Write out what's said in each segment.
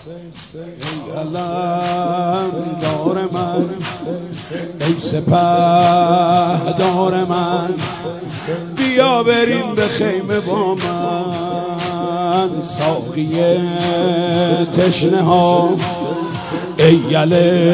ای علم دار من، ای سپهدار من، بیا بریم به خیمه با من. ساقی تشنه ها ای یل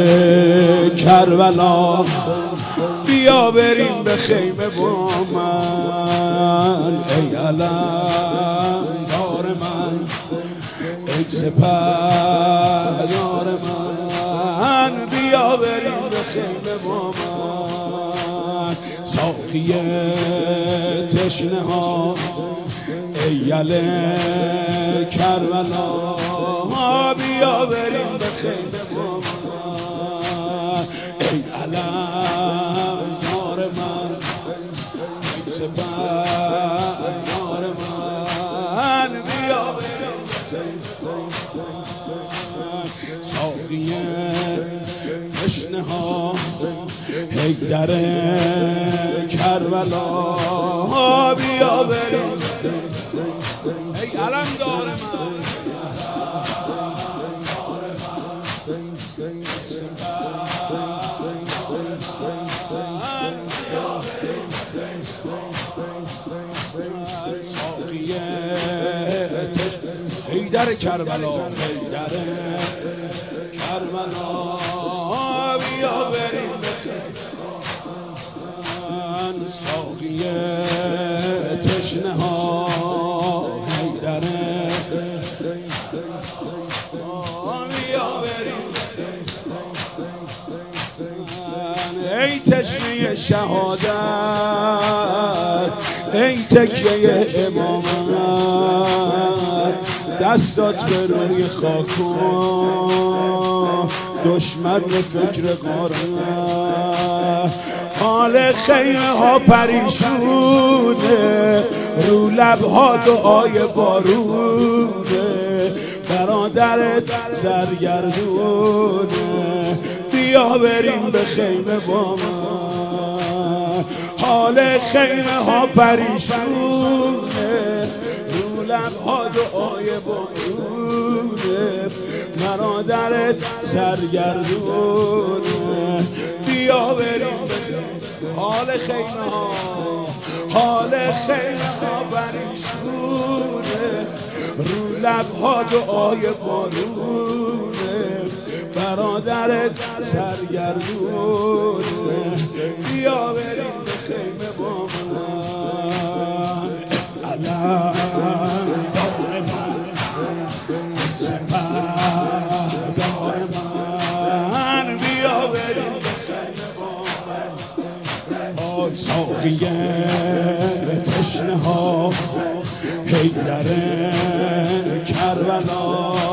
کربلا، بیا بریم به خیمه با من. ای علم دار من، ای سپهدار من، بیا بریم به خیمه با من. ساقی تشنه ها ای یل کربلا، بیا بریم به خیمه با من. ای علم دار من، ای سپهدار من، بیا بریم به خیمه با من. ساقی تشنه ها حیدر کربلا، بیا بریم. ای علم دار من، ساقی حیدر کربلا، حیدر کربلا، بیا بریم به من. ساقی تشنه ها حیدر، بیا بریم. ای تشنه شهادت، ای تکیه امامت، دستات به روی خاک کن، دشمن به فکر غارت. حال خیمه ها پریشونه، رو لبها دعای بارونه، برادرت سرگردونه، بیا بریم به خیمه با من. حال خیمه ها پریشونه، رو لبها دعای بارونه، برادرت سرگردونه، بیا بریم به حال خیمه ها. حال خیمه ها پریشونه، رو لبها دعای بارونه، برادرت سرگردونه، بیا بریم به خیمه با من. علم دار من، سپهدار من، بیا بریم به خیمه با من. ساقی تشنه ها حیدر کربلا،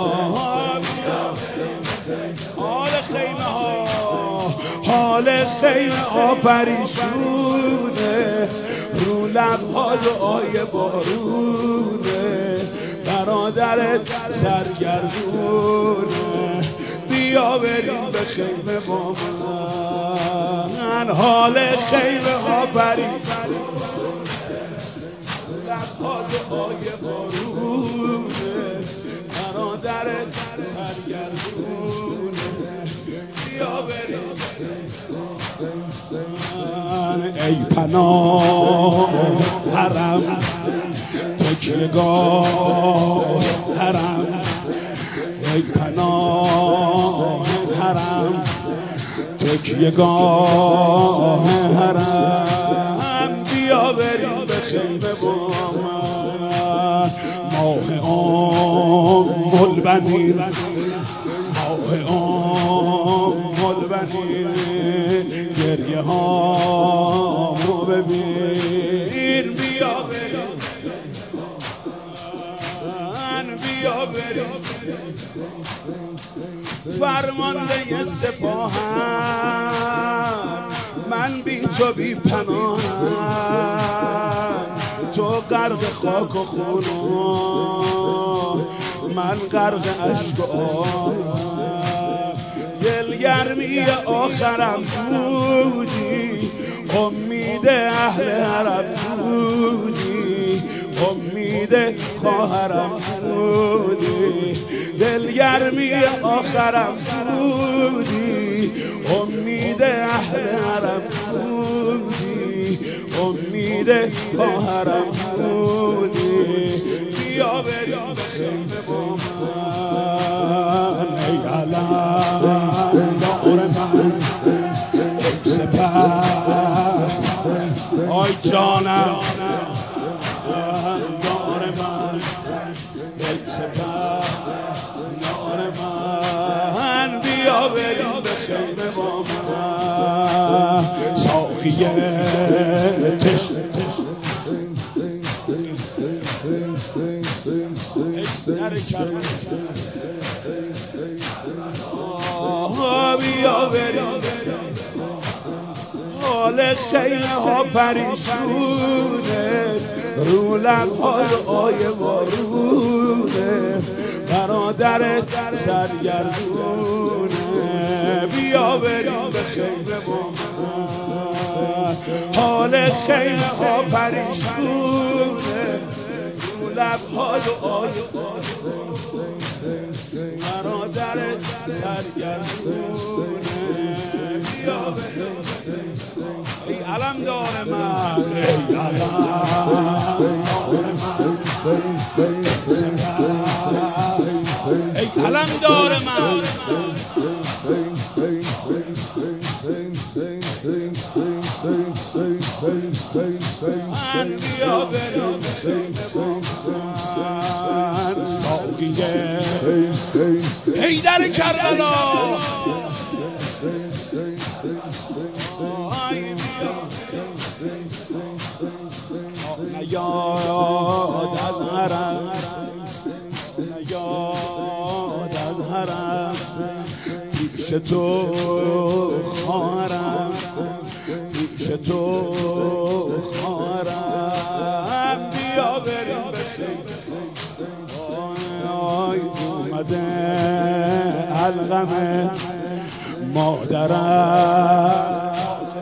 حال خیمه ها، حال خیمه ها پریشونه، رو لبها دعای بارونه، برادرت سرگردونه، بیا بریم به خیمه با من. حال خیمه ها پریشونه، لبها دعای بارونه، برادرت سرگردونه، بیا بریم. ای پناه حرم، تکیهگاه حرم، ای پناه حرم، تکیهگاه حرم، بیا بریم به خیمه با من. ماه ام البنین، ماه ام البنین، گریه ها ببین، بیا بریم، بیا بریم. فرمانده سپاهم، من بی تو بی پناهم، تو غرق خاک و خونم، من غرق اشک و آهم. دلگرمی آخرم بودی، امید اهل حرم بودی، امید خواهرم بودی، دلگرمی آخرم بودی، امید اهل حرم بودی، امید خواهرم بودی. بیا بریم خیمه با من ای علم دار من، ای سپر آی جانم دار من، ای سپر دار من. بیا بریم به خیمه با من ساقیه بیا بریم حال خیمه ها پریشونه، رو لب‌های آی بارونه، برادرت سرگردونه. بیا بریم به خیمه با من، حال خیمه ها پریشونه، رو لب‌های آی برادرت سرگردونه. بیا بریم ای علم دار من، ای علم ای علم دار من. بیا بریم ساقیه حیدر کربلا، نیاد از حرم، نیاد از حرم، پیش تو خواهرم، پیش تو خواهرم. بیا بریم اومده الغم مادرم،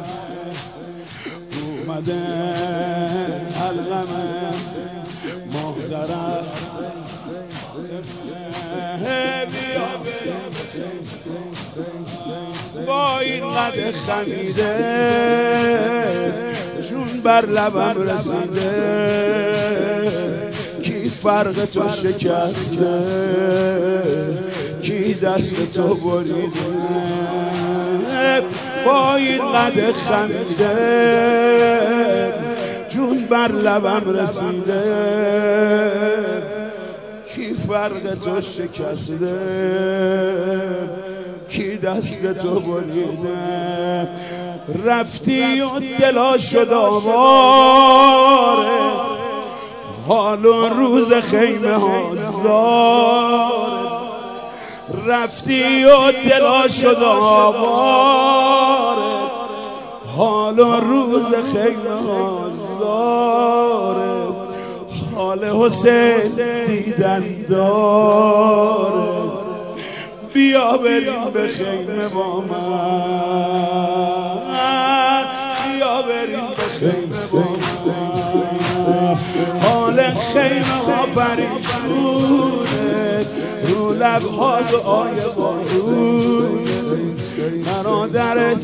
اومده الغم مادرم. بیا با این قد خمیده جون بر لبم رسیده، کی فرق تو شکسته، کی دست تو بریده. با این قد خمیده جون بر لبم رسیده، کی فرق تو شکسته، کی دست تو بریده. رفتی و دلا شد آواره، حال و روز خیمه ها زاره. رفتی و دلا شد آواره، حال و روز خیمه ها زاره. حال حسین دیدن داره، بیا بریم به خیمه با من، بیا بریم به خیمه با من. حال خیمه ها پریشونه، رو لب‌های آی بارونه، برادرت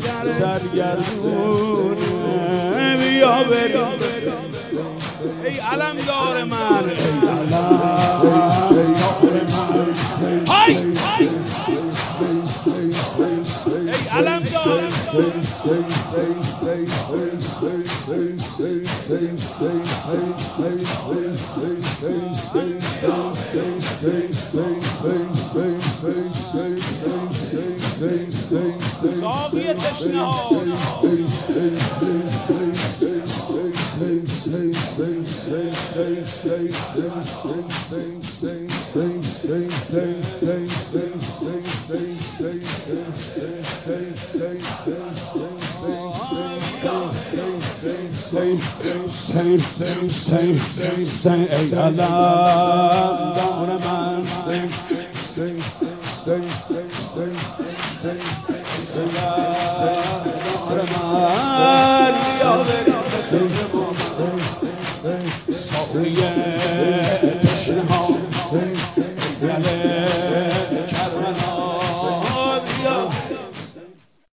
سرگردونه. بیا بریم ای علم دار من، ای علم دار من، های ای علم دار ساقی تشنه ها. ای علم دار من، ساقی تشنه ها دل